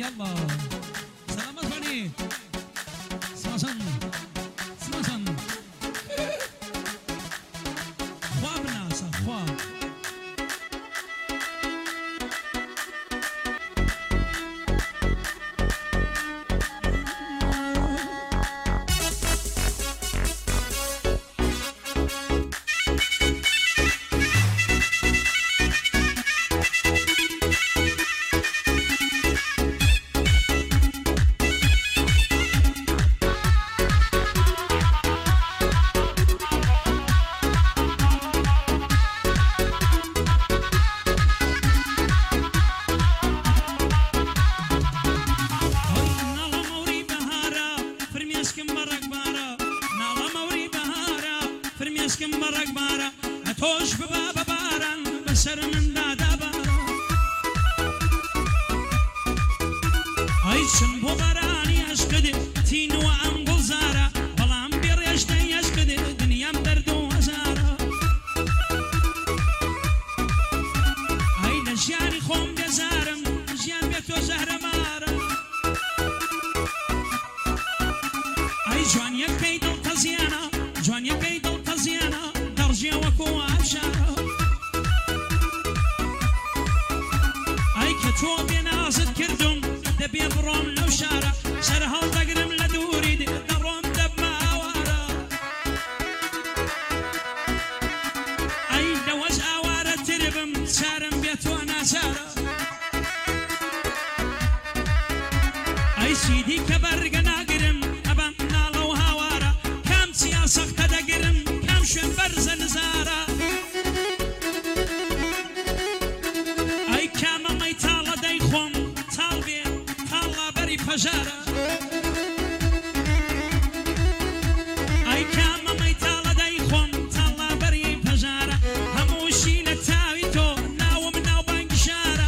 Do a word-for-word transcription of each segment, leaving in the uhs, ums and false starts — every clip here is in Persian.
يلا سلامات بني سمسن سمسن خواب ناسا خواب توش بباب باران بسر من دادا بارا هاي شنبو باراني اشكدي تينو انقل زارا بلام بيريشتي اشكدي دنيام دردو وزارا هاي نجاني خوم بزارم جيان بيتو زهر مارا هاي جوان يكي دل تزيانا جوان يكي دل تزيانا درجي وكو عبشارة اي كتو بينازد كردم دبي بروم لو شارع سرها وتقرم لدوري دروم دب ماوارة اي دوز اوارة تربم سارم بيتو انا سارة اي سيدي كبرق ناقرم ابان نالو هاوارة كام سياسة تدقرم كام شن برز نزارة اي كام ما يتالا دايخوم طالبي طالا بري فجارة اي كام ما يتالا دايخوم طالا بري فجارة هموشي نتاوي تو ناو من ناو بانقشارة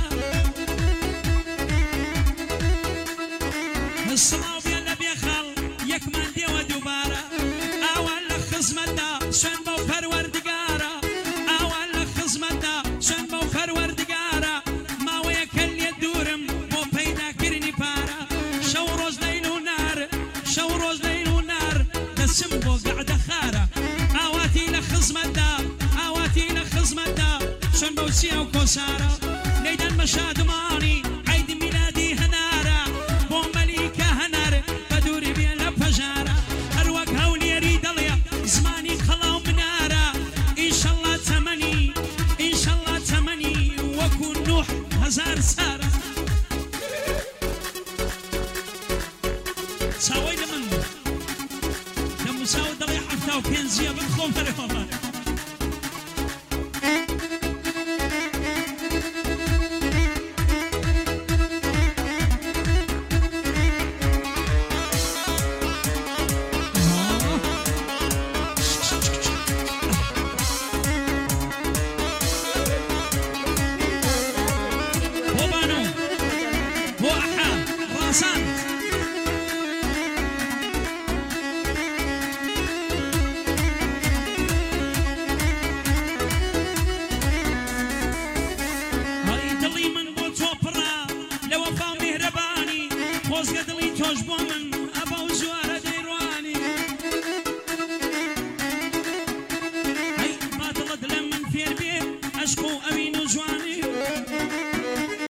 الصلاة بيلا بيخال يكمن دي ودوبارة اول خزمتنا سن بو فروردقارة اول خزمتنا سن بو فروردقارة ما ويكل يدورم بو بيدا كرني بارا شو روز ليل ونار شو روز ليل ونار دسم بو قعد خارة اواتي لخزمتنا اواتي لخزمتنا سن بو سيا وكوسارة ليدن مشاد ماني عيد ميلادي هنارة بو مليكة هنار بدوري بيلا فجارة اروق هولي يريد الله زماني خلاو منارة إن شاء الله تمني إن شاء الله تمني وكون نوح هزار سارة ساوي لمن لما ساوي دلي حفتاو كنزية بنخوم فريقا اشكو امين